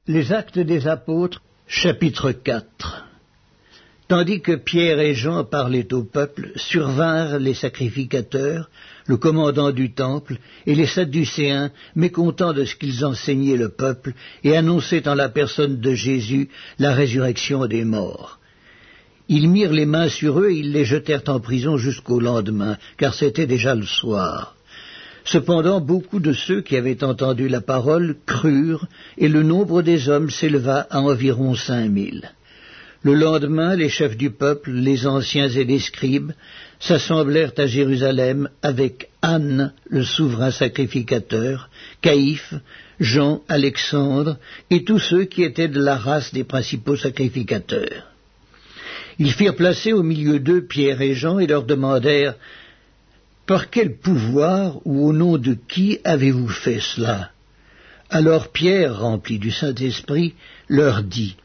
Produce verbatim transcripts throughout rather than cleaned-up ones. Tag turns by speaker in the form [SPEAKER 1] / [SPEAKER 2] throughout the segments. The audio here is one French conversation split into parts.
[SPEAKER 1] Les Actes des Apôtres, chapitre quatre. Tandis que Pierre et Jean parlaient au peuple, survinrent les sacrificateurs, le commandant du temple, et les Sadducéens, mécontents de ce qu'ils enseignaient le peuple, et annonçaient en la personne de Jésus la résurrection des morts. Ils mirent les mains sur eux et ils les jetèrent en prison jusqu'au lendemain, car c'était déjà le soir. Cependant, beaucoup de ceux qui avaient entendu la parole crurent, et le nombre des hommes s'éleva à environ cinq mille. Le lendemain, les chefs du peuple, les anciens et les scribes, s'assemblèrent à Jérusalem avec Anne, le souverain sacrificateur, Caïphe, Jean, Alexandre, et tous ceux qui étaient de la race des principaux sacrificateurs. Ils firent placer au milieu d'eux Pierre et Jean et leur demandèrent « Par quel pouvoir ou au nom de qui avez-vous fait cela ?» Alors Pierre, rempli du Saint-Esprit, leur dit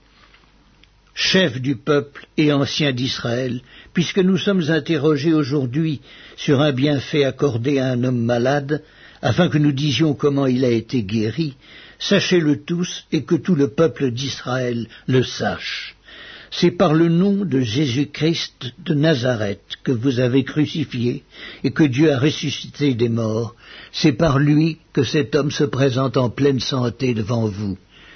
[SPEAKER 1] « Chefs du peuple et anciens d'Israël, puisque nous sommes interrogés aujourd'hui sur un bienfait accordé à un homme malade, afin que nous disions comment il a été guéri, sachez-le tous et que tout le peuple d'Israël le sache. C'est par le nom de Jésus-Christ de Nazareth que vous avez crucifié et que Dieu a ressuscité des morts. C'est par lui que cet homme se présente en pleine santé devant vous.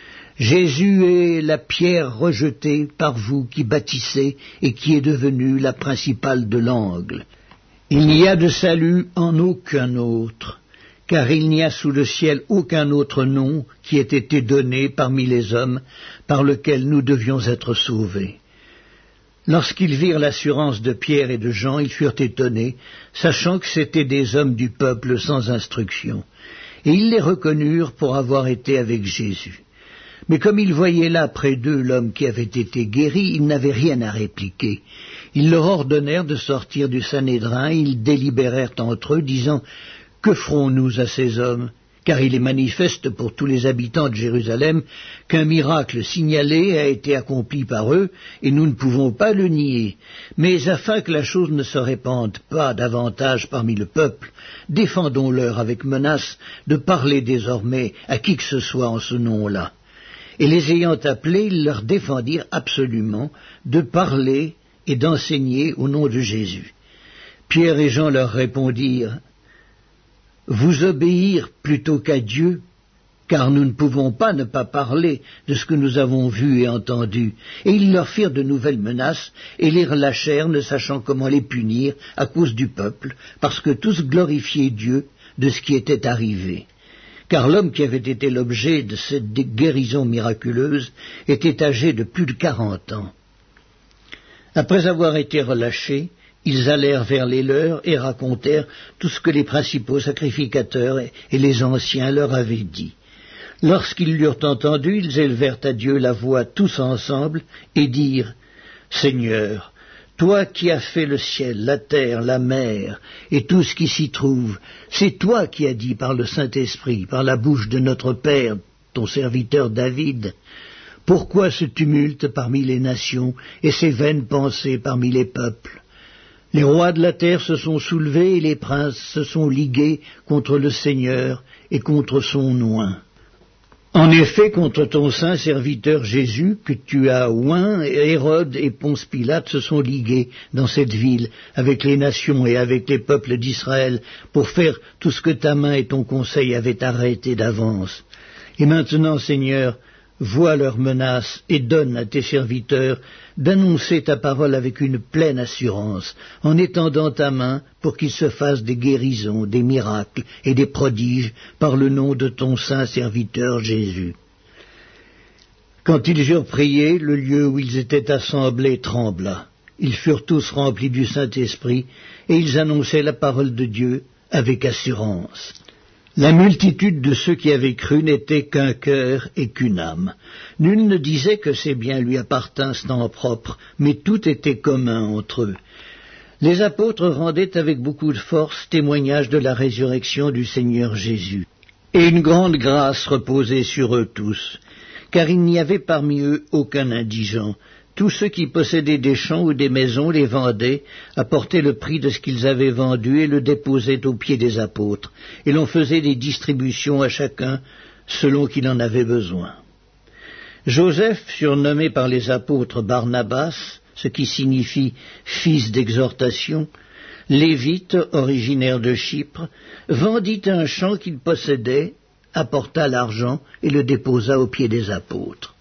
[SPEAKER 1] Jésus est la pierre rejetée par vous qui bâtissez et qui est devenue la principale de l'angle. Il n'y a de salut en aucun autre, car il n'y a sous le ciel aucun autre nom qui ait été donné parmi les hommes par lequel nous devions être sauvés. Lorsqu'ils virent l'assurance de Pierre et de Jean, ils furent étonnés, sachant que c'étaient des hommes du peuple sans instruction, et ils les reconnurent pour avoir été avec Jésus. Mais comme ils voyaient là près d'eux l'homme qui avait été guéri, ils n'avaient rien à répliquer. Ils leur ordonnèrent de sortir du Sanhédrin, ils délibérèrent entre eux, disant « Que ferons-nous à ces hommes ? Car il est manifeste pour tous les habitants de Jérusalem qu'un miracle signalé a été accompli par eux, et nous ne pouvons pas le nier. Mais afin que la chose ne se répande pas davantage parmi le peuple, défendons-leur avec menace de parler désormais à qui que ce soit en ce nom-là. » Et les ayant appelés, ils leur défendirent absolument de parler et d'enseigner au nom de Jésus. Pierre et Jean leur répondirent « Vous obéir plutôt qu'à Dieu, car nous ne pouvons pas ne pas parler de ce que nous avons vu et entendu. » Et ils leur firent de nouvelles menaces et les relâchèrent, ne sachant comment les punir à cause du peuple, parce que tous glorifiaient Dieu de ce qui était arrivé. Car l'homme qui avait été l'objet de cette guérison miraculeuse était âgé de plus de quarante ans. Après avoir été relâchés, ils allèrent vers les leurs et racontèrent tout ce que les principaux sacrificateurs et les anciens leur avaient dit. Lorsqu'ils l'eurent entendu, ils élevèrent à Dieu la voix tous ensemble et dirent « Seigneur, toi qui as fait le ciel, la terre, la mer et tout ce qui s'y trouve, c'est toi qui as dit par le Saint-Esprit, par la bouche de notre Père, ton serviteur David, pourquoi ce tumulte parmi les nations et ces vaines pensées parmi les peuples? Les rois de la terre se sont soulevés et les princes se sont ligués contre le Seigneur et contre son oint. En effet, contre ton saint serviteur Jésus, que tu as oint, Hérode et Ponce Pilate se sont ligués dans cette ville avec les nations et avec les peuples d'Israël pour faire tout ce que ta main et ton conseil avaient arrêté d'avance. Et maintenant, Seigneur, vois leurs menaces et donne à tes serviteurs d'annoncer ta parole avec une pleine assurance, en étendant ta main pour qu'il se fasse des guérisons, des miracles et des prodiges par le nom de ton saint serviteur Jésus. » Quand ils eurent prié, le lieu où ils étaient assemblés trembla. Ils furent tous remplis du Saint-Esprit et ils annonçaient la parole de Dieu avec assurance. La multitude de ceux qui avaient cru n'était qu'un cœur et qu'une âme. Nul ne disait que ses biens lui appartinssent en propre, mais tout était commun entre eux. Les apôtres rendaient avec beaucoup de force témoignage de la résurrection du Seigneur Jésus. Et une grande grâce reposait sur eux tous, car il n'y avait parmi eux aucun indigent. Tous ceux qui possédaient des champs ou des maisons les vendaient, apportaient le prix de ce qu'ils avaient vendu et le déposaient aux pieds des apôtres, et l'on faisait des distributions à chacun selon qu'il en avait besoin. Joseph, surnommé par les apôtres Barnabas, ce qui signifie « fils d'exhortation », lévite, originaire de Chypre, vendit un champ qu'il possédait, apporta l'argent et le déposa aux pieds des apôtres.